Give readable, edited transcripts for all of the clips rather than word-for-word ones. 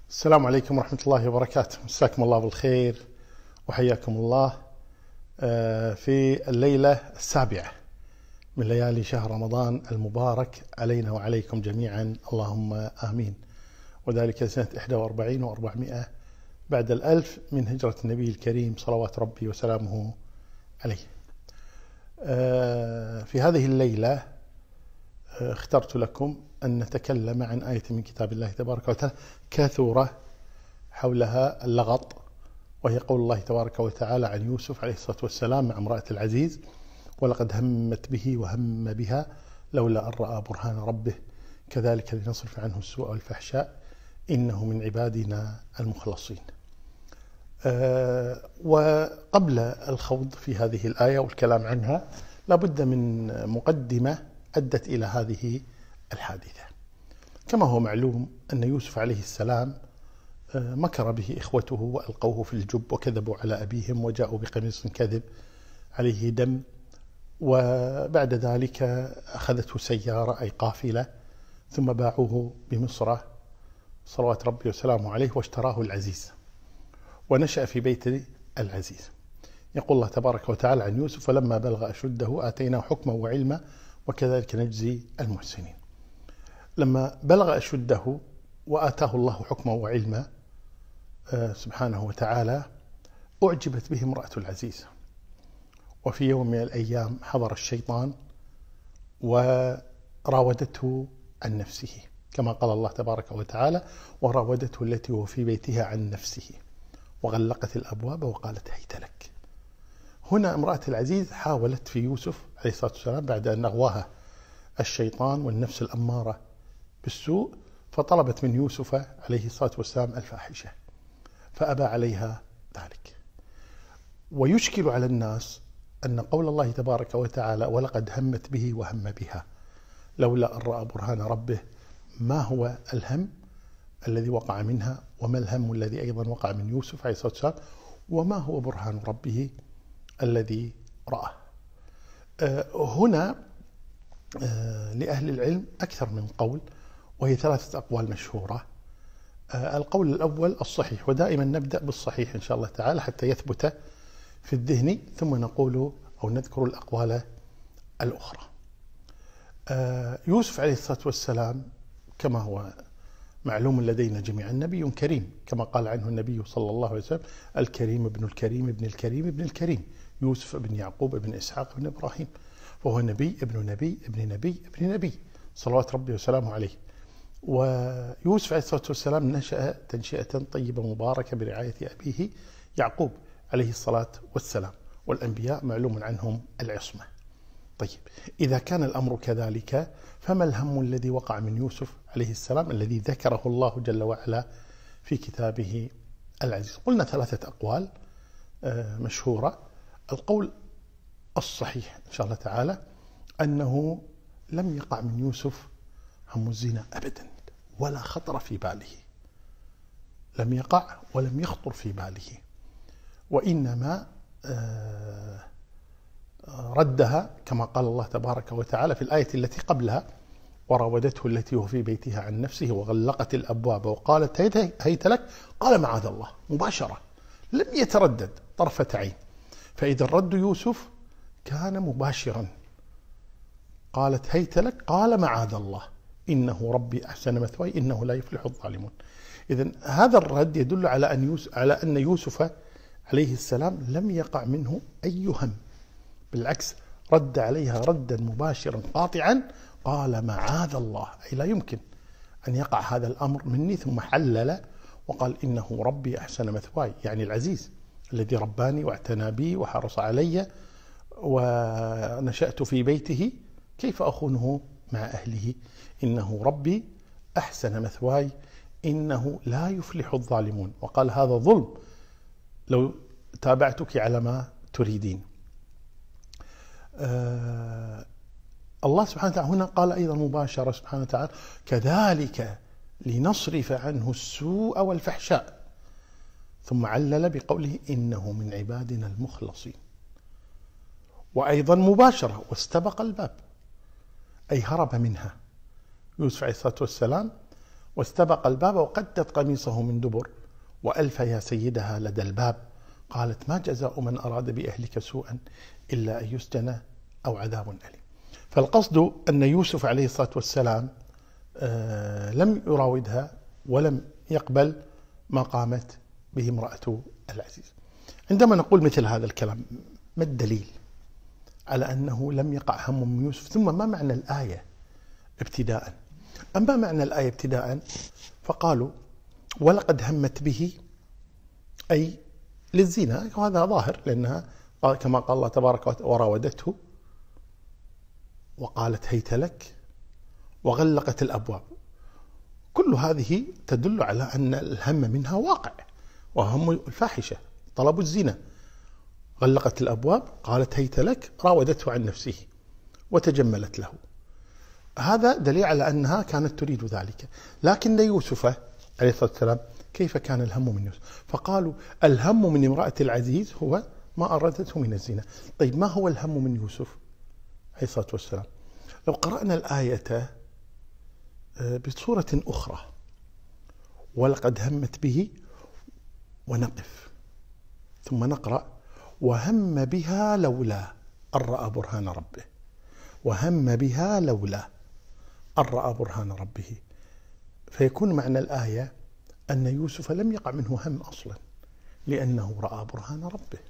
السلام عليكم ورحمة الله وبركاته. مساكم الله بالخير وحياكم الله في الليلة السابعة من ليالي شهر رمضان المبارك علينا وعليكم جميعا، اللهم آمين. وذلك سنة 41 و400 بعد الألف من هجرة النبي الكريم صلوات ربي وسلامه عليه. في هذه الليلة اخترت لكم أن نتكلم عن آية من كتاب الله تبارك وتعالى كثورة حولها اللغط، وهي قول الله تبارك وتعالى عن يوسف عليه الصلاة والسلام مع امرأة العزيز: ولقد همت به وهم بها لولا أن رأى برهان ربه كذلك لنصرف عنه السوء والفحشاء إنه من عبادنا المخلصين. وقبل الخوض في هذه الآية والكلام عنها لابد من مقدمة أدت إلى هذه الحادثة. كما هو معلوم أن يوسف عليه السلام مكر به إخوته وألقوه في الجب وكذبوا على أبيهم وجاءوا بقميص كذب عليه دم، وبعد ذلك أخذته سيارة أي قافلة ثم باعوه بمصر صلوات ربي وسلامه عليه واشتراه العزيز ونشأ في بيت العزيز. يقول الله تبارك وتعالى عن يوسف: ولما بلغ أشده آتيناه حكما وعلما وكذلك نجزي المحسنين. لما بلغ أشده وآتاه الله حكما وعلما سبحانه وتعالى أعجبت به امرأة العزيز، وفي يوم من الأيام حضر الشيطان وراودته عن نفسه، كما قال الله تبارك وتعالى: وراودته التي هو في بيتها عن نفسه وغلقت الأبواب وقالت هيت لك. هنا امرأة العزيز حاولت في يوسف عليه الصلاة والسلام بعد أن أغواها الشيطان والنفس الأمارة بالسوء، فطلبت من يوسف عليه الصلاة والسلام الفاحشة فأبى عليها ذلك. ويشكل على الناس أن قول الله تبارك وتعالى: ولقد همت به وهم بها لولا أن رأى برهان ربه، ما هو الهم الذي وقع منها، وما الهم الذي أيضا وقع من يوسف عليه الصلاة والسلام، وما هو برهان ربه الذي رآه. هنا لأهل العلم أكثر من قول، وهي 3 أقوال مشهورة. القول الأول الصحيح، ودائما نبدأ بالصحيح إن شاء الله تعالى حتى يثبت في الذهن، ثم نقول أو نذكر الأقوال الأخرى. يوسف عليه الصلاة والسلام كما هو معلوم لدينا جميعا نبي كريم، كما قال عنه النبي صلى الله عليه وسلم: الكريم ابن الكريم ابن الكريم ابن الكريم، يوسف ابن يعقوب ابن إسحاق ابن إبراهيم، فهو نبي ابن نبي ابن نبي ابن نبي صلوات ربي وسلامه عليه. ويوسف عليه الصلاة والسلام نشأ تنشئة طيبة مباركة برعاية أبيه يعقوب عليه الصلاة والسلام، والأنبياء معلوم عنهم العصمة. طيب، إذا كان الأمر كذلك فما الهم الذي وقع من يوسف عليه السلام الذي ذكره الله جل وعلا في كتابه العزيز؟ قلنا 3 أقوال مشهورة. القول الصحيح إن شاء الله تعالى أنه لم يقع من يوسف هم الزنا أبدا، ولا خطر في باله، لم يقع ولم يخطر في باله، وإنما ردها كما قال الله تبارك وتعالى في الآية التي قبلها: وراودته التي هو في بيتها عن نفسه وغلقت الأبواب وقالت هيت لك، قال معاذ الله، مباشرة لم يتردد طرفة عين. فإذا الرد يوسف كان مباشرا، قالت هيت لك، قال معاذ الله إنه ربي أحسن مثواي إنه لا يفلح الظالمون. إذن هذا الرد يدل على أن يوسف عليه السلام لم يقع منه أي هم، بالعكس رد عليها ردا مباشرا قاطعا، قال معاذ الله، أي لا يمكن أن يقع هذا الأمر مني، ثم حلل وقال إنه ربي أحسن مثواي، يعني العزيز الذي رباني واعتنى بي وحرص علي ونشأت في بيته، كيف أخونه مع أهله؟ إنه ربي أحسن مثواي إنه لا يفلح الظالمون. وقال هذا ظلم لو تابعتك على ما تريدين. الله سبحانه وتعالى هنا قال أيضا مباشرة سبحانه وتعالى: كذلك لنصرف عنه السوء والفحشاء، ثم علل بقوله إنه من عبادنا المخلصين. وأيضا مباشرة واستبق الباب، أي هرب منها يوسف عليه الصلاة والسلام واستبق الباب وقدت قميصه من دبر وألف يا سيدها لدى الباب. قالت ما جزاء من أراد بأهلك سوءا إلا أن يسجن أو عذاب أليم. فالقصد أن يوسف عليه الصلاة والسلام لم يراودها ولم يقبل ما قامت به امرأة العزيز. عندما نقول مثل هذا الكلام ما الدليل على أنه لم يقع هم من يوسف؟ ثم ما معنى الآية ابتداء؟ أما معنى الآية ابتداء فقالوا ولقد همت به أي للزنا، وهذا ظاهر لأنها كما قال الله تبارك وتعالى وراودته وقالت هيت لك وغلقت الأبواب. كل هذه تدل على أن الهم منها واقع، وهم الفاحشة طلب الزنا. غلقت الأبواب، قالت هيت لك، راودته عن نفسه وتجملت له. هذا دليل على أنها كانت تريد ذلك. لكن يوسف عليه الصلاة والسلام كيف كان الهم من يوسف؟ فقالوا الهم من امرأة العزيز هو ما أرادته من الزنا. طيب ما هو الهم من يوسف عليه الصلاة والسلام؟ لو قرأنا الآية بصورة أخرى ولقد همت به ونقف ثم نقرأ وهم بها لولا أن رأى برهان ربه، وهم بها لولا أن رأى برهان ربه، فيكون معنى الآية أن يوسف لم يقع منه هم أصلا لأنه رأى برهان ربه.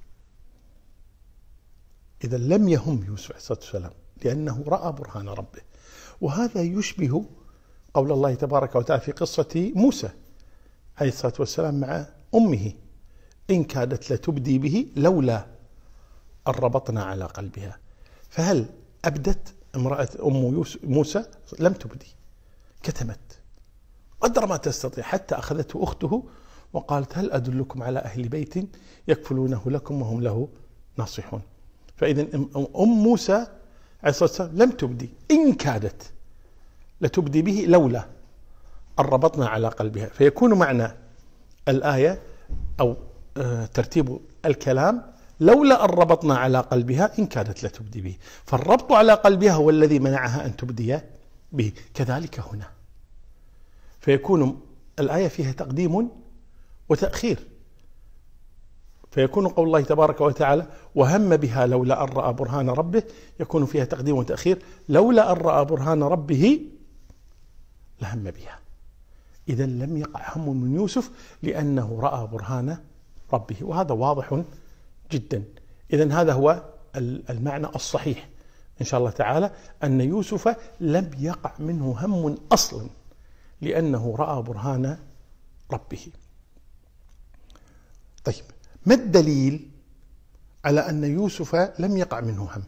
إذا لم يهم يوسف عليه الصلاة والسلام لأنه رأى برهان ربه. وهذا يشبه قول الله تبارك وتعالى في قصة موسى عليه الصلاة والسلام مع أمه إن كادت لتبدي به لولا أن ربطنا على قلبها. فهل أبدت امرأة موسى؟ لم تبدي، كتمت قدر ما تستطيع، حتى أخذته أخته وقالت هل أدلكم على أهل بيت يكفلونه لكم وهم له ناصحون. فإذا موسى عليه الصلاة والسلام لم تبدي، إن كادت لتبدي به لولا أن ربطنا على قلبها. فيكون معنى الآية أو ترتيب الكلام لولا أن ربطنا على قلبها إن كادت لتبدي به، فالربط على قلبها هو الذي منعها أن تبدي به. كذلك هنا فيكون الآية فيها تقديم وتأخير، فيكون قول الله تبارك وتعالى وهم بها لولا أن رأى برهان ربه، يكون فيها تقديم وتأخير. لولا أن رأى برهان ربه لهم بها. إذا لم يقع هم من يوسف لأنه رأى برهان ربه، وهذا واضح جدا. إذن هذا هو المعنى الصحيح إن شاء الله تعالى، أن يوسف لم يقع منه هم أصلا لأنه رأى برهان ربه. طيب ما الدليل على أن يوسف لم يقع منه هم؟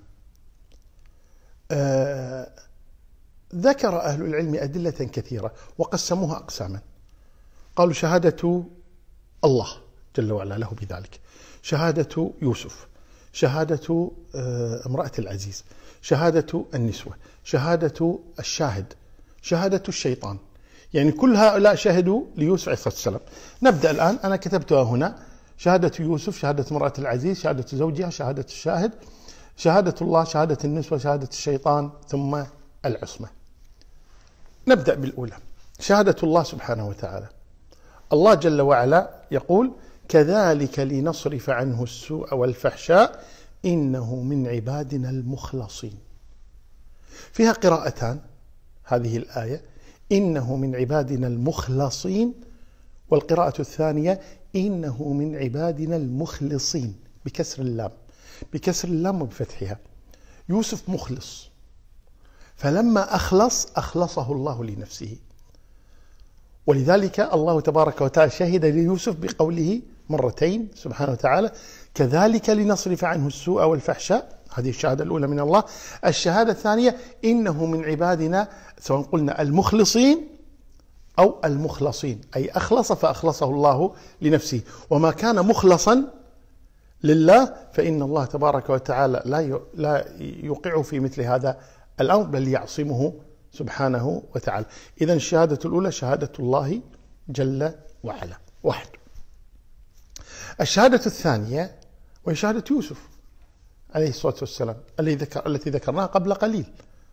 ذكر أهل العلم أدلة كثيرة وقسموها أقساما. قالوا شهادة الله جل وعلا له بذلك، شهادة يوسف، شهادة امرأة العزيز، شهادة النسوة، شهادة الشاهد، شهادة الشيطان، يعني كل هؤلاء شهدوا ليوسف عليه الصلاة والسلام. نبدأ الآن، أنا كتبتها هنا: شهادة يوسف، شهادة امرأة العزيز، شهادة زوجها، شهادة الشاهد، شهادة الله، شهادة النسوة، شهادة الشيطان، ثم العصمة. نبدأ بالأولى، شهادة الله سبحانه وتعالى. الله جل وعلا يقول: كذلك لنصرف عنه السوء والفحشاء إنه من عبادنا المخلصين. فيها قراءتان هذه الآية: إنه من عبادنا المخلصين، والقراءة الثانية: إنه من عبادنا المخلصين بكسر اللام، بكسر اللام وبفتحها. يوسف مخلص، فلما أخلصه الله لنفسه، ولذلك الله تبارك وتعالى شهد ليوسف بقوله مرتين سبحانه وتعالى: كذلك لنصرف عنه السوء والفحشاء. هذه الشهادة الأولى من الله. الشهادة الثانية: إنه من عبادنا، سواء قلنا المخلصين أو المخلصين، أي أخلص فأخلصه الله لنفسه، وما كان مخلصا لله فإن الله تبارك وتعالى لا يوقعه في مثل هذا الأمر، بل يعصمه سبحانه وتعالى. إذن الشهادة الأولى شهادة الله جل وعلا واحد. الشهادة الثانية وهي شهادة يوسف عليه الصلاة والسلام التي ذكرناها قبل قليل،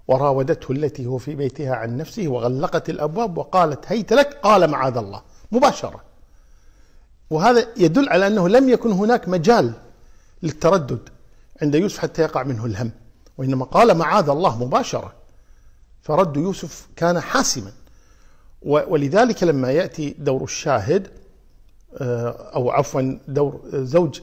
وراودته التي هو في بيتها عن نفسه وغلقت الأبواب وقالت هيت لك، قال معاذ الله مباشرة. وهذا يدل على أنه لم يكن هناك مجال للتردد عند يوسف حتى يقع منه الهم، وإنما قال معاذ الله مباشرة. فرد يوسف كان حاسما. ولذلك لما يأتي دور الشاهد أو عفوا دور زوج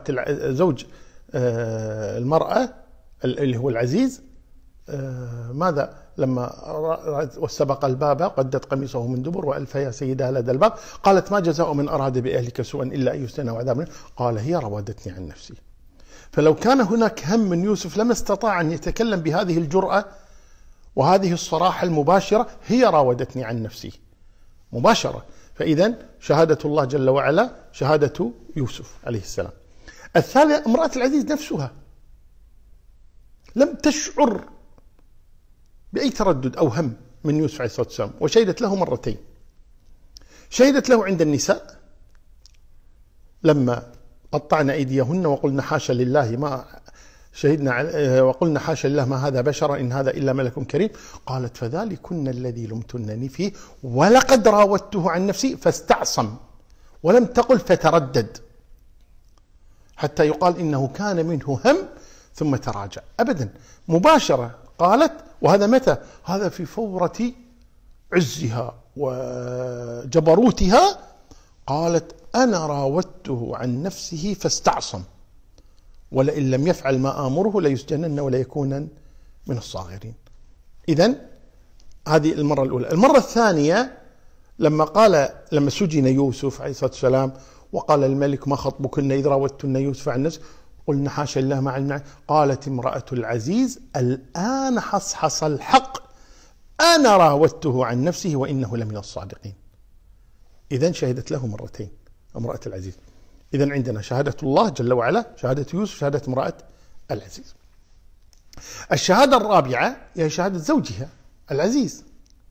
المرأة اللي هو العزيز، ماذا لما واستبق الباب قدت قميصه من دبر وألف يا سيدها لدى الباب قالت ما جزاء من أراد بأهلك سوءا إلا أن يسجن وعذاب، قال هي راودتني عن نفسي. فلو كان هناك هم من يوسف لما استطاع أن يتكلم بهذه الجرأة وهذه الصراحة المباشرة، هي راودتني عن نفسي مباشرة. فإذا شهادة الله جل وعلا شهادة يوسف عليه السلام. الثالث امرأة العزيز نفسها لم تشعر بأي تردد أو هم من يوسف عليه الصلاة والسلام، وشهدت له مرتين. شهدت له عند النساء لما قطعنا أيديهن وقلنا حاشا لله ما شهدنا وقلنا حاشا لله ما هذا بشرا إن هذا إلا ملك كريم، قالت فذلكن الذي لمتنني فيه ولقد راودته عن نفسي فاستعصم، ولم تقل فتردد حتى يقال إنه كان منه هم ثم تراجع. أبدا، مباشرة قالت. وهذا متى؟ هذا في فورة عزها وجبروتها. قالت أنا راودته عن نفسه فاستعصم ولئن لم يفعل ما آمره ليسجنن ولا يكونن من الصاغرين. إذن هذه المرة الأولى. المرة الثانية لما سجن يوسف عليه الصلاة والسلام وقال الملك ما خطبكن إذ راودتن يوسف عن نفسه قلنا حاشا لله ما علمنا، قالت امرأة العزيز الآن حصحص الحق أنا راودته عن نفسه وإنه لمن الصادقين. إذن شهدت له مرتين امرأة العزيز. إذن عندنا شهادة الله جل وعلا، شهادة يوسف، شهادة امرأة العزيز. الشهادة الرابعة هي شهادة زوجها العزيز،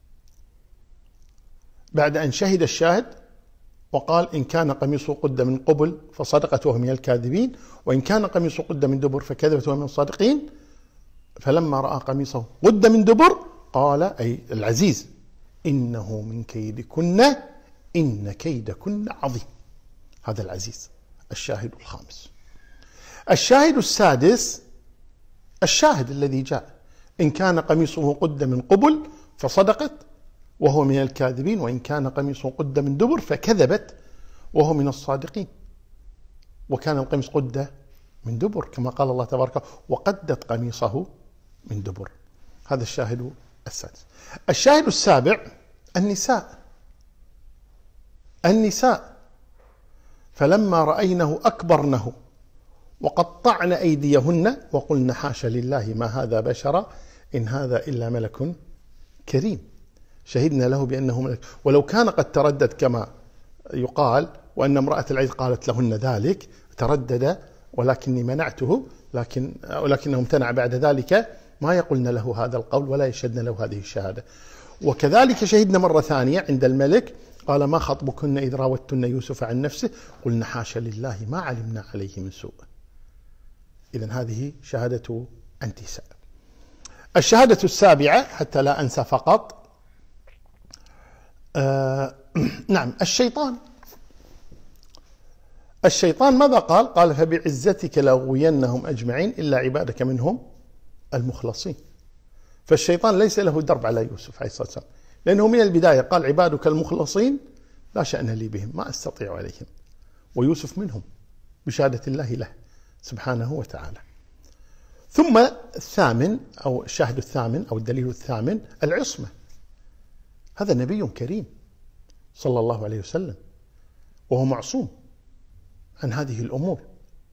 بعد أن شهد الشاهد وقال إن كان قميصه قد من قبل فصدقت وهو من الكاذبين وإن كان قميصه قد من دبر فكذبت وهو من الصادقين، فلما رأى قميصه قد من دبر قال أي العزيز إنه من كيدكن إن كيدكن عظيم. هذا العزيز الشاهد الخامس. الشاهد السادس الشاهد الذي جاء إن كان قميصه قد من قبل فصدقت وهو من الكاذبين وإن كان قميصه قد من دبر فكذبت وهو من الصادقين. وكان القميص قد من دبر كما قال الله تبارك وقدت قميصه من دبر. هذا الشاهد السادس. الشاهد السابع النساء فلما رأينه أكبرنه وقطعن أيديهن وقلن حاشا لله ما هذا بشرا إن هذا إلا ملك كريم. شهدنا له بأنه ملك. ولو كان قد تردد كما يقال وأن امرأة العزيز قالت لهن ذلك تردد ولكني منعته ولكنه امتنع بعد ذلك، ما يقولن له هذا القول ولا يشهدن له هذه الشهادة. وكذلك شهدنا مرة ثانية عند الملك قال ما خطبكن إذ راودتن يوسف عن نفسه قلنا حاشا لله ما علمنا عليه من سوء. إذن هذه شهادة النساء. الشهادة السابعة حتى لا أنسى فقط نعم الشيطان ماذا قال؟ قال فبعزتك لأغوينهم أجمعين إلا عبادك منهم المخلصين. فالشيطان ليس له درب على يوسف عليه الصلاة والسلام، لأنه من البداية قال عبادك المخلصين لا شأن لي بهم ما أستطيع عليهم، ويوسف منهم بشهادة الله له سبحانه وتعالى. ثم الثامن أو الشاهد الثامن أو الدليل الثامن العصمة. هذا نبي كريم صلى الله عليه وسلم وهو معصوم عن هذه الأمور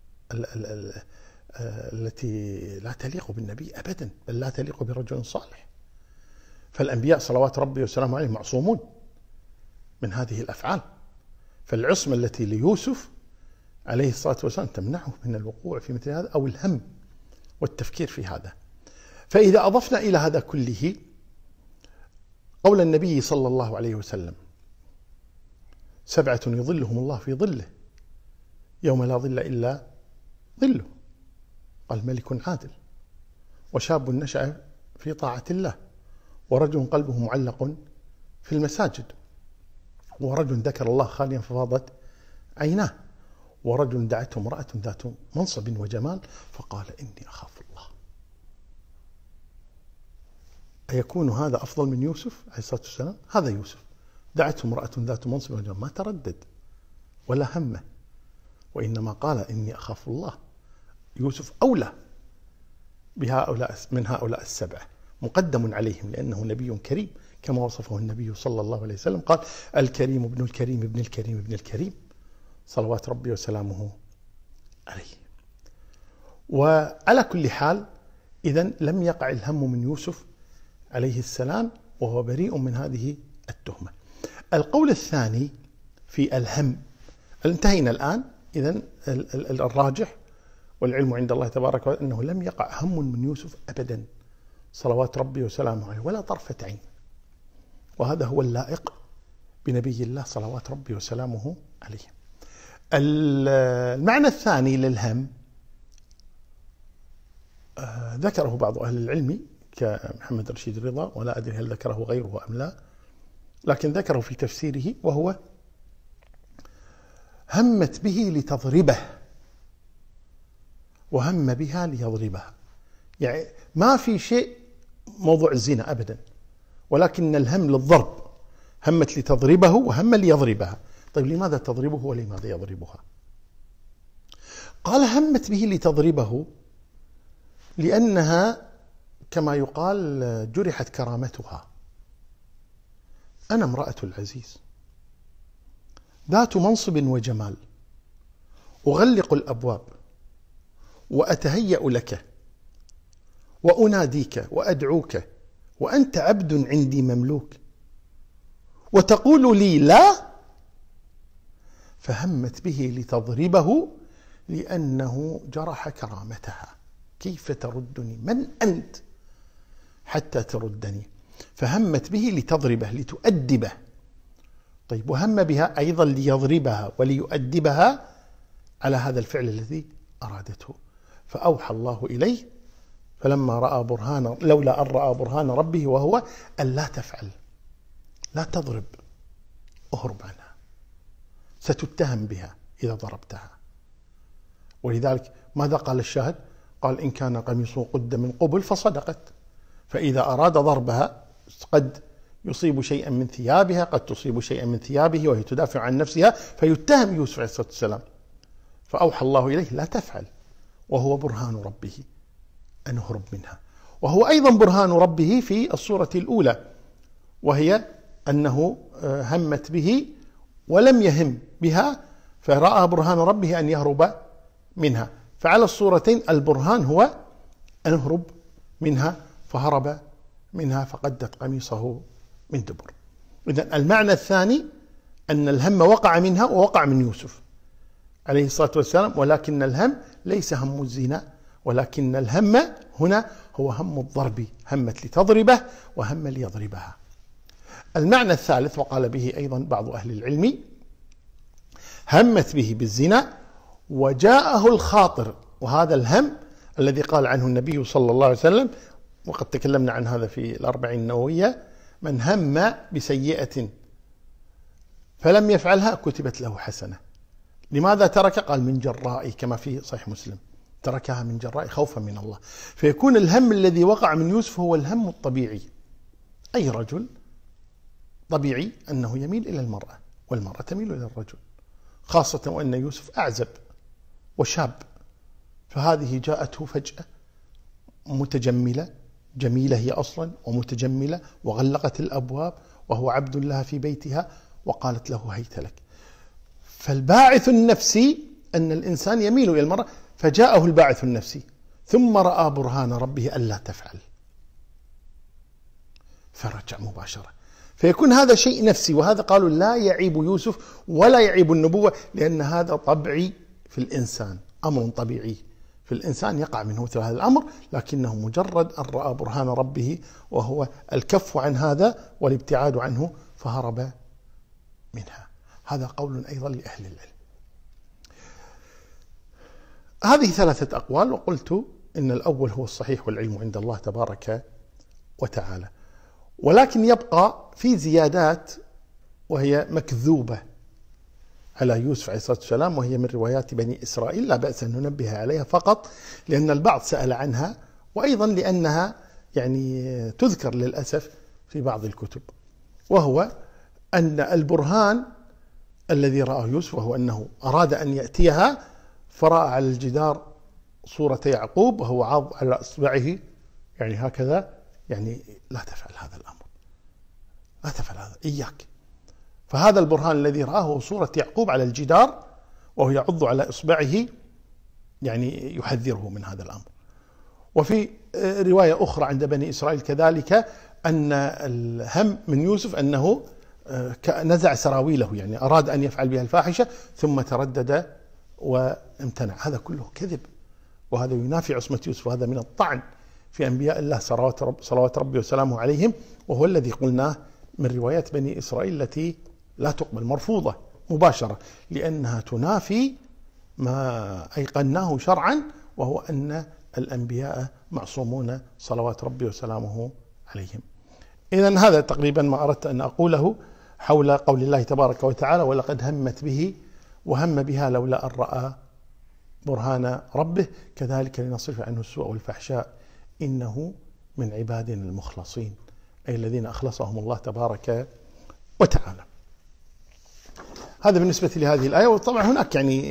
التي لا تليق بالنبي أبدا، بل لا تليق برجل صالح. فالأنبياء صلوات ربي وسلامه عليهم معصومون من هذه الأفعال. فالعصمة التي ليوسف عليه الصلاة والسلام تمنعه من الوقوع في مثل هذا أو الهم والتفكير في هذا. فإذا أضفنا إلى هذا كله قول النبي صلى الله عليه وسلم 7 يظلهم الله في ظله يوم لا ظل إلا ظله، قال ملك عادل وشاب نشأ في طاعة الله، ورجل قلبه معلق في المساجد، ورجل ذكر الله خاليا ففاضت عيناه، ورجل دعته امرأة ذات منصب وجمال فقال إني أخاف الله. أيكون هذا أفضل من يوسف عليه الصلاة والسلام؟ هذا يوسف دعته امرأة ذات منصب وجمال ما تردد ولا همه، وإنما قال إني أخاف الله. يوسف أولى بهؤلاء من هؤلاء السبعة، مقدم عليهم لأنه نبي كريم كما وصفه النبي صلى الله عليه وسلم، قال الكريم ابن الكريم ابن الكريم ابن الكريم صلوات ربي وسلامه عليه. وعلى كل حال إذن لم يقع الهم من يوسف عليه السلام وهو بريء من هذه التهمة. القول الثاني في الهم، انتهينا الآن إذن الراجح والعلم عند الله تبارك وتعالى أنه لم يقع هم من يوسف أبدا صلوات ربي وسلامه عليه ولا طرفة عين، وهذا هو اللائق بنبي الله صلوات ربي وسلامه عليه. المعنى الثاني للهم ذكره بعض أهل العلم كمحمد رشيد رضا، ولا أدري هل ذكره غيره أم لا، لكن ذكره في تفسيره، وهو همت به لتضربه وهم بها ليضربها. يعني ما في شيء موضوع الزنا أبدا، ولكن الهم للضرب، همت لتضربه وهم ليضربها. طيب لماذا تضربه ولماذا يضربها؟ قال همت به لتضربه لأنها كما يقال جرحت كرامتها. أنا امرأة العزيز ذات منصب وجمال، أغلق الأبواب وأتهيأ لك وأناديك وأدعوك وأنت عبد عندي مملوك، وتقول لي لا. فهمت به لتضربه لأنه جرح كرامتها. كيف تردني؟ من أنت حتى تردني؟ فهمت به لتضربه لتؤدبه. طيب وهم بها أيضا ليضربها وليؤدبها على هذا الفعل الذي أرادته. فأوحى الله إليه فلما رأى برهان، لولا أن رأى برهان ربه وهو أن لا تفعل، لا تضرب، أهرب عنها، ستتهم بها إذا ضربتها. ولذلك ماذا قال الشاهد؟ قال إن كان قميصه قد من قبل فصدقت. فإذا أراد ضربها قد يصيب شيئا من ثيابها، قد تصيب شيئا من ثيابه وهي تدافع عن نفسها، فيتهم يوسف عليه الصلاة والسلام. فأوحى الله إليه لا تفعل، وهو برهان ربه أن اهرب منها. وهو أيضا برهان ربه في الصورة الأولى، وهي أنه همت به ولم يهم بها، فرأى برهان ربه أن يهرب منها. فعلى الصورتين البرهان هو أن اهرب منها، فهرب منها فقدت قميصه من دبر. إذن المعنى الثاني أن الهم وقع منها ووقع من يوسف عليه الصلاة والسلام، ولكن الهم ليس هم الزنا، ولكن الهم هنا هو هم الضرب، همت لتضربه وهم ليضربها. المعنى الثالث وقال به أيضا بعض أهل العلم، همت به بالزنا وجاءه الخاطر، وهذا الهم الذي قال عنه النبي صلى الله عليه وسلم، وقد تكلمنا عن هذا في الأربعين النووية، من هم بسيئة فلم يفعلها كتبت له حسنة. لماذا ترك؟ قال من جراء، كما في صحيح مسلم، تركها من جراء خوفا من الله. فيكون الهم الذي وقع من يوسف هو الهم الطبيعي. أي رجل طبيعي أنه يميل إلى المرأة، والمرأة تميل إلى الرجل، خاصة وأن يوسف أعزب وشاب، فهذه جاءته فجأة متجملة، جميلة هي أصلا ومتجملة، وغلقت الأبواب وهو عبد لها في بيتها، وقالت له هيت لك. فالباعث النفسي أن الإنسان يميل إلى المرأة، فجاءه الباعث النفسي ثم رأى برهان ربه ألا تفعل فرجع مباشرة. فيكون هذا شيء نفسي، وهذا قالوا لا يعيب يوسف ولا يعيب النبوة، لأن هذا طبيعي في الإنسان، أمر طبيعي في الإنسان يقع منه مثل هذا الأمر، لكنه مجرد أن رأى برهان ربه وهو الكف عن هذا والابتعاد عنه فهرب منها. هذا قول أيضا لأهل العلم. هذه ثلاثة أقوال، وقلت إن الأول هو الصحيح والعلم عند الله تبارك وتعالى. ولكن يبقى في زيادات وهي مكذوبة على يوسف عليه الصلاة والسلام، وهي من روايات بني إسرائيل، لا بأس أن ننبه عليها فقط لأن البعض سأل عنها، وأيضا لأنها يعني تذكر للأسف في بعض الكتب. وهو أن البرهان الذي رآه يوسف وهو أنه أراد أن يأتيها، فرأى على الجدار صورة يعقوب وهو عاض على إصبعه يعني هكذا، يعني لا تفعل هذا الأمر، لا تفعل هذا، إياك. فهذا البرهان الذي رآه هو صورة يعقوب على الجدار وهو يعض على إصبعه، يعني يحذره من هذا الأمر. وفي رواية أخرى عند بني إسرائيل كذلك أن الهم من يوسف أنه نزع سراويله، يعني أراد أن يفعل بها الفاحشة ثم تردد وامتنع. هذا كله كذب، وهذا ينافي عصمة يوسف، وهذا من الطعن في أنبياء الله صلوات ربي وسلامه عليهم، وهو الذي قلناه من روايات بني إسرائيل التي لا تقبل، مرفوضة مباشرة، لأنها تنافي ما أيقناه شرعا، وهو أن الأنبياء معصومون صلوات ربي وسلامه عليهم. إذن هذا تقريبا ما أردت أن أقوله حول قول الله تبارك وتعالى: ولقد همت به وهم بها لولا أن رأى برهان ربه كذلك لنصرف عنه السوء والفحشاء إنه من عبادنا المخلصين، أي الذين أخلصهم الله تبارك وتعالى. هذا بالنسبة لهذه الآية. وطبعا هناك يعني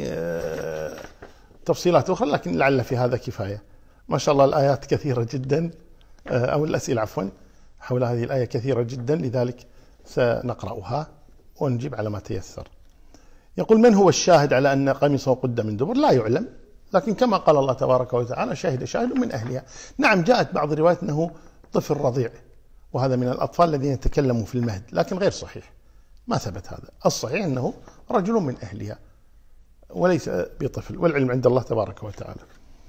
تفصيلات أخرى، لكن لعل في هذا كفاية. ما شاء الله الآيات كثيرة جدا، أو الأسئلة عفوا حول هذه الآية كثيرة جدا، لذلك سنقرأها ونجيب على ما تيسر. يقول: من هو الشاهد على أن قميصه قد من دبر؟ لا يعلم، لكن كما قال الله تبارك وتعالى: شهد شاهد من أهلها. نعم، جاءت بعض الروايات أنه طفل رضيع، وهذا من الأطفال الذين يتكلموا في المهد، لكن غير صحيح، ما ثبت هذا. الصحيح أنه رجل من أهلها وليس بطفل، والعلم عند الله تبارك وتعالى.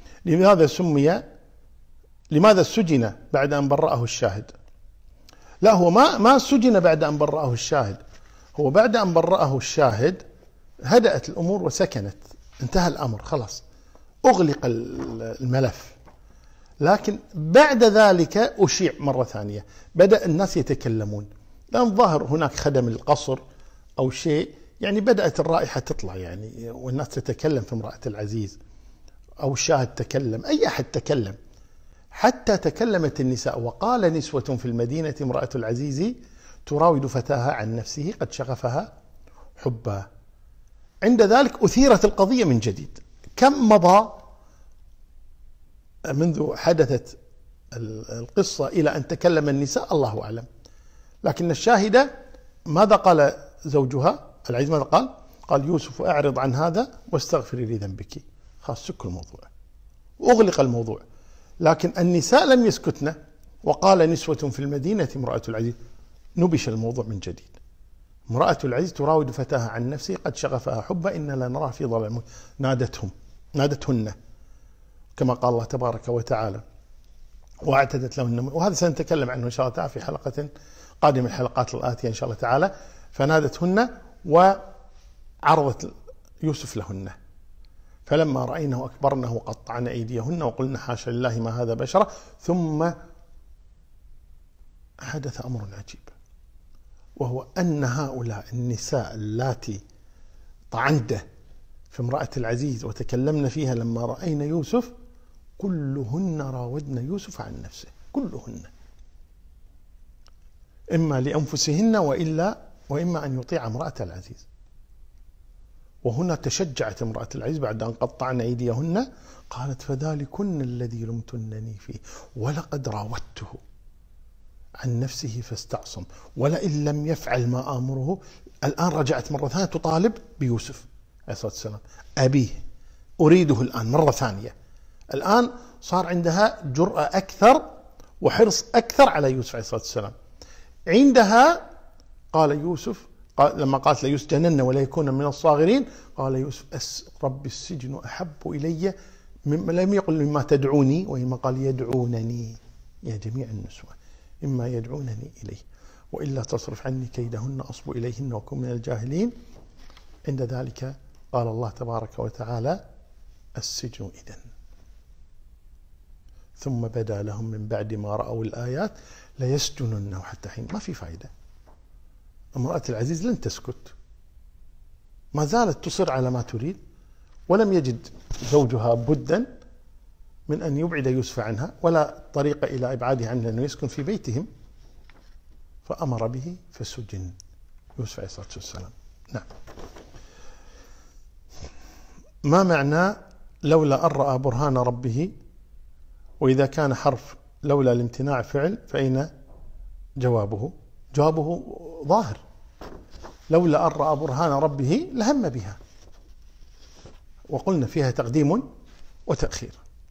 لماذا سجن بعد أن برأه الشاهد؟ لا، هو ما سجن بعد أن برأه الشاهد، هو بعد أن برأه الشاهد هدأت الأمور وسكنت، انتهى الأمر خلاص، أغلق الملف. لكن بعد ذلك أشيع مرة ثانية، بدأ الناس يتكلمون، لأن ظاهر هناك خدم القصر أو شيء، يعني بدأت الرائحة تطلع، يعني والناس تتكلم في امرأة العزيز، أو الشاهد تكلم، أي أحد تكلم، حتى تكلمت النساء وقال نسوة في المدينة امرأة العزيز تراود فتاها عن نفسه قد شغفها حبا. عند ذلك أثيرت القضية من جديد. كم مضى منذ حدثت القصة إلى أن تكلم النساء؟ الله أعلم. لكن الشاهدة ماذا قال زوجها العزيز؟ ماذا قال؟ قال: يوسف أعرض عن هذا واستغفري لذنبك. خلاص، سك الموضوع، أغلق الموضوع. لكن النساء لم يسكتن، وقال نسوة في المدينة امرأة العزيز، نبش الموضوع من جديد. امرأة العزيز تراود فتاها عن نفسه قد شغفها حبا إن لا نراه في ضلال. نادتهن كما قال الله تبارك وتعالى: واعتدت لهن. وهذا سنتكلم عنه إن شاء الله تعالى في حلقة قادمة، الحلقات الآتية إن شاء الله تعالى. فنادتهن وعرضت يوسف لهن، فلما رأينه أكبرنه وقطعن أيديهن وقلن حاشا لله ما هذا بشرا. ثم حدث أمر عجيب، وهو أن هؤلاء النساء اللاتي طعنده في امرأة العزيز وتكلمن فيها لما رأينا يوسف، كلهن راودن يوسف عن نفسه، كلهن، إما لأنفسهن وإما أن يطيع امرأة العزيز. وهنا تشجعت امرأة العزيز بعد أن قطعن أيديهن، قالت: فذلكن الذي لمتنني فيه ولقد راودته عن نفسه فاستعصم ولئن لم يفعل ما آمره. الآن رجعت مرة ثانية تطالب بيوسف عليه الصلاة والسلام: أبيه، أريده الآن مرة ثانية. الآن صار عندها جرأة أكثر وحرص أكثر على يوسف عليه الصلاة والسلام. عندها قال يوسف، لما قالت ليوسف جنن ولا يكون من الصاغرين، قال يوسف: رب السجن أحب إلي لم يقل مما تدعوني، وإما قال يدعونني، يا جميع النسوة، إما يدعونني إليه وإلا تصرف عني كيدهن أصب إليهن وكن من الجاهلين. عند ذلك قال الله تبارك وتعالى: السجن إذن. ثم بدا لهم من بعد ما رأوا الآيات ليسجننه حتى حين. ما في فائدة. امرأة العزيز لن تسكت، ما زالت تصر على ما تريد، ولم يجد زوجها بدا من أن يبعد يوسف عنها ولا طريقة إلى إبعاده عنه أنه يسكن في بيتهم، فأمر به فسجن يوسف عليه الصلاة والسلام. نعم. ما معنى لولا أن رأى برهان ربه؟ وإذا كان حرف لولا الامتناع فعل فأين جوابه؟ جوابه ظاهر، لولا أن رأى برهان ربه لهم بها، وقلنا فيها تقديم وتأخير.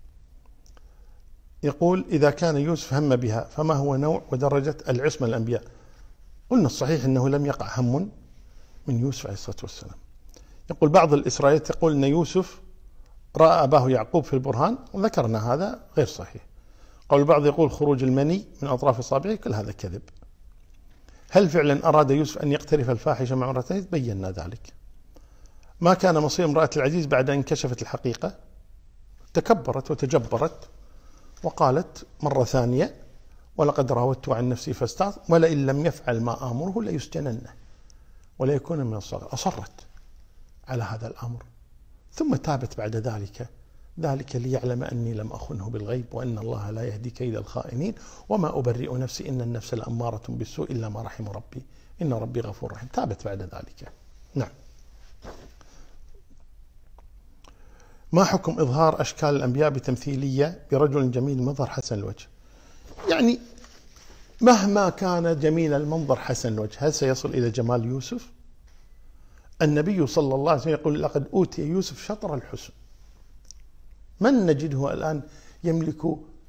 يقول إذا كان يوسف هم بها فما هو نوع ودرجة العصمة الأنبياء؟ قلنا الصحيح أنه لم يقع هم من يوسف عليه الصلاة والسلام. يقول بعض الإسرائيليات يقول أن يوسف رأى أباه يعقوب في البرهان، وذكرنا هذا غير صحيح. قول البعض يقول خروج المني من أطراف أصابعه، كل هذا كذب. هل فعلا أراد يوسف أن يقترف الفاحشة مع امرأته؟ بينا ذلك. ما كان مصير امرأة العزيز بعد أن كشفت الحقيقة؟ تكبرت وتجبرت وقالت مرة ثانية ولقد راودته عن نفسي فاستعصم ولئن لم يفعل ما آمره ليسجننه ولا يكون من الصاغرين. أصرت على هذا الأمر ثم تابت بعد ذلك ليعلم أني لم أخنه بالغيب وأن الله لا يهدي كيد الخائنين وما أبرئ نفسي إن النفس لأمارة بالسوء إلا ما رحم ربي إن ربي غفور رحيم. تابت بعد ذلك. نعم. ما حكم إظهار أشكال الأنبياء بتمثيلية برجل جميل المنظر حسن الوجه؟ يعني مهما كان جميل المنظر حسن الوجه، هل سيصل إلى جمال يوسف؟ النبي صلى الله عليه وسلم يقول لقد أوتي يوسف شطر الحسن. من نجده الآن يملك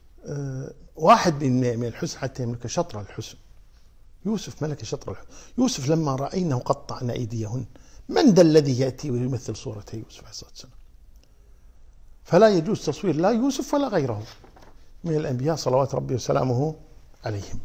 1% من الحسن حتى يملك شطر الحسن؟ يوسف ملك شطر الحسن. يوسف لما رأينه قطعنا أيديهن. من ذا الذي يأتي ويمثل صورة يوسف عليه الصلاة والسلام؟ فلا يجوز تصوير لا يوسف ولا غيره من الأنبياء صلوات ربي وسلامه عليهم.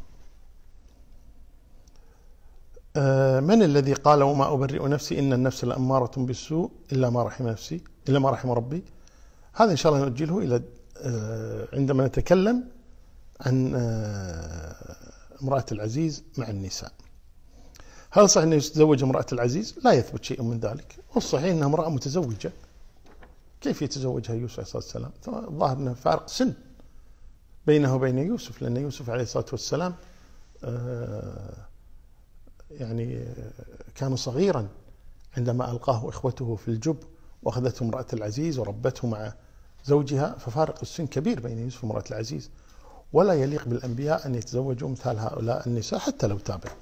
من الذي قال وما أبرئ نفسي إن النفس لأمارة بالسوء إلا ما رحم ربي؟ هذا إن شاء الله نؤجله إلى عندما نتكلم عن امرأة العزيز مع النساء. هل صحيح أنه يتزوج امرأة العزيز؟ لا يثبت شيء من ذلك، والصحيح أنها امرأة متزوجة. كيف يتزوجها يوسف عليه الصلاة والسلام؟ الظاهر أنه فارق سن بينه وبين يوسف، لأن يوسف عليه الصلاة والسلام يعني كان صغيرا عندما ألقاه إخوته في الجب وأخذته امرأة العزيز وربته مع زوجها، ففارق السن كبير بين يوسف وامرأة العزيز، ولا يليق بالأنبياء أن يتزوجوا مثال هؤلاء النساء حتى لو تابت.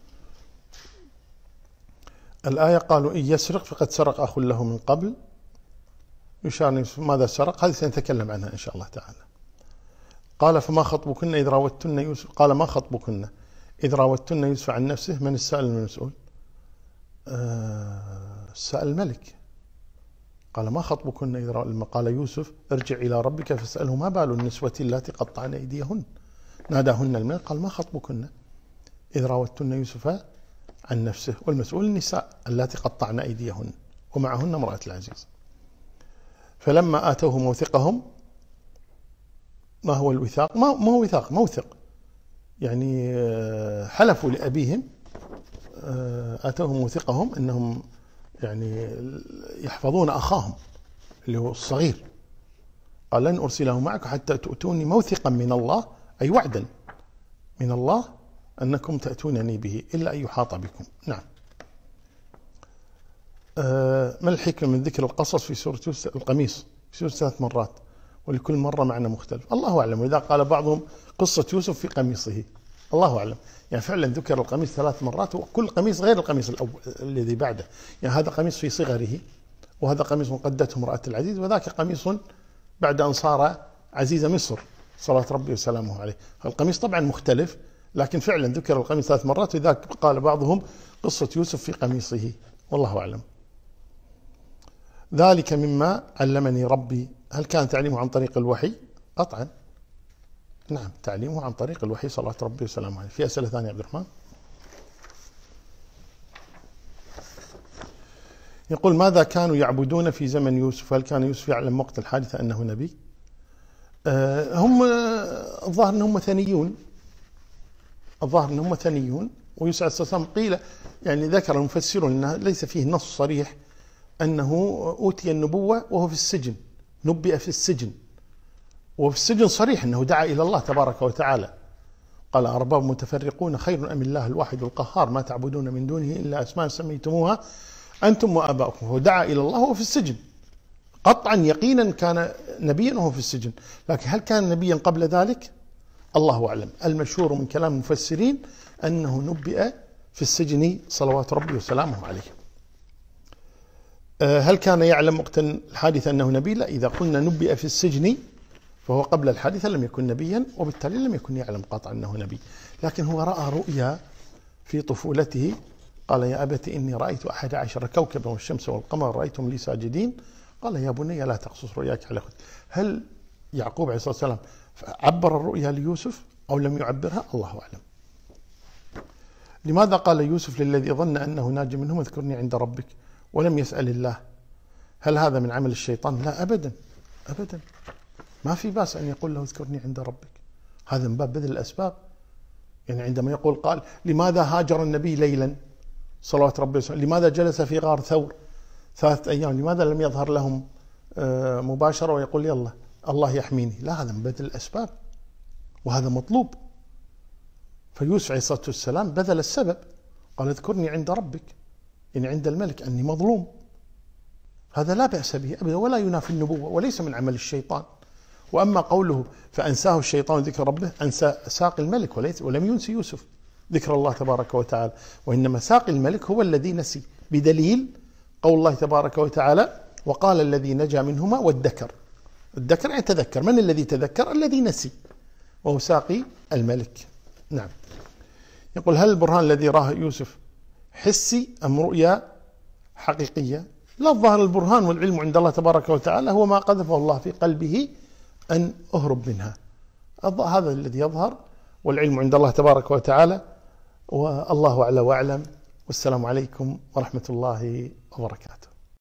الآية قالوا إن يسرق فقد سرق أخ له من قبل يشار يوسف ماذا سرق؟ هذه سنتكلم عنها إن شاء الله تعالى. قال فما خطبكن إذ راوتن يوسف؟ قال ما خطبكن إذ راوتن يوسف عن نفسه؟ من السائل من المسؤول؟ السائل الملك. قال ما خطبكن إذ لما قال يوسف ارجع إلى ربك فاسأله ما بال النسوة اللاتي قطعن أيديهن ناداهن الملك قال ما خطبكن إذ راوتن يوسف عن نفسه، والمسؤول النساء اللاتي قطعن أيديهن ومعهن امرأة العزيز. فلما آتوه موثقهم، ما هو الوثاق؟ ما هو وثاق، موثق، يعني حلفوا لأبيهم، آتوهم موثقهم أنهم يعني يحفظون أخاهم اللي هو الصغير. قال لن أرسله معك حتى تؤتوني موثقا من الله، أي وعدا من الله أنكم تأتونني به إلا أن يحاط بكم. نعم. ما الحكمة من ذكر القصص في سورة القميص في سورة 3 مرات ولكل مرة معنى مختلف؟ الله أعلم. وإذا قال بعضهم قصة يوسف في قميصه، الله أعلم. يعني فعلا ذكر القميص 3 مرات، وكل قميص غير القميص الأول الذي بعده. يعني هذا قميص في صغره، وهذا قميص قدته امرأة العزيز، وذاك قميص بعد أن صار عزيز مصر صلوات ربي وسلامه عليه. القميص طبعا مختلف، لكن فعلا ذكر القميص 3 مرات، وإذا قال بعضهم قصة يوسف في قميصه، والله أعلم. ذلك مما علمني ربي. هل كان تعليمه عن طريق الوحي؟ قطعا نعم، تعليمه عن طريق الوحي صلوات ربي وسلامه عليه. في أسئلة ثانية عبد الرحمن؟ يقول ماذا كانوا يعبدون في زمن يوسف؟ هل كان يوسف يعلم وقت الحادثة أنه نبي؟ هم الظاهر أنهم ثنيون، الظاهر أنهم ثنيون. ويوسف عليه السلام قيل يعني ذكر المفسرون أنه ليس فيه نص صريح أنه أوتي النبوة وهو في السجن، نبئ في السجن، وفي السجن صريح أنه دعا إلى الله تبارك وتعالى، قال أرباب متفرقون خير أم الله الواحد القهار ما تعبدون من دونه إلا أسماء سميتموها أنتم وآباؤكم. هو دعا إلى الله وهو في السجن، قطعا يقينا كان نبيا وهو في السجن. لكن هل كان نبيا قبل ذلك؟ الله أعلم. المشهور من كلام المفسرين أنه نبئ في السجن صلوات ربي وسلامه عليه. هل كان يعلم وقت الحادثة أنه نبي؟ لا. إذا قلنا نبئ في السجن فهو قبل الحادثة لم يكن نبيا، وبالتالي لم يكن يعلم قطعا أنه نبي. لكن هو رأى رؤيا في طفولته، قال يا أبت إني رأيت 11 كوكبا والشمس والقمر رأيتهم لي ساجدين. قال يا بني لا تقصص رؤياك على أخوتك. هل يعقوب عليه الصلاة والسلام عبر الرؤيا ليوسف أو لم يعبرها؟ الله أعلم. لماذا قال يوسف للذي ظن أنه ناج منهم اذكرني عند ربك ولم يسأل الله؟ هل هذا من عمل الشيطان؟ لا أبدا أبدا، ما في باس أن يقول له اذكرني عند ربك، هذا من باب بذل الأسباب. يعني عندما يقول قال لماذا هاجر النبي ليلا صلوات ربي وسلامه، لماذا جلس في غار ثور 3 أيام، لماذا لم يظهر لهم مباشرة ويقول يلا الله يحميني؟ لا، هذا من بذل الأسباب وهذا مطلوب. فيوسف عليه الصلاة والسلام بذل السبب، قال اذكرني عند ربك، يعني عند الملك أني مظلوم. هذا لا بأس به أبدا ولا ينافي النبوة وليس من عمل الشيطان. وأما قوله فأنساه الشيطان ذكر ربه، أنسى ساقي الملك ولم ينسي يوسف ذكر الله تبارك وتعالى، وإنما ساقي الملك هو الذي نسي، بدليل قول الله تبارك وتعالى وقال الذي نجا منهما وادكر. الذكر يعني تذكر، من الذي تذكر؟ الذي نسي، وهو ساقي الملك. نعم. يقول هل البرهان الذي راه يوسف حسي أم رؤيا حقيقية؟ لا، الظاهر البرهان والعلم عند الله تبارك وتعالى هو ما قذفه الله في قلبه أن أهرب منها، هذا الذي يظهر، والعلم عند الله تبارك وتعالى، والله أعلى وأعلم. والسلام عليكم ورحمة الله وبركاته.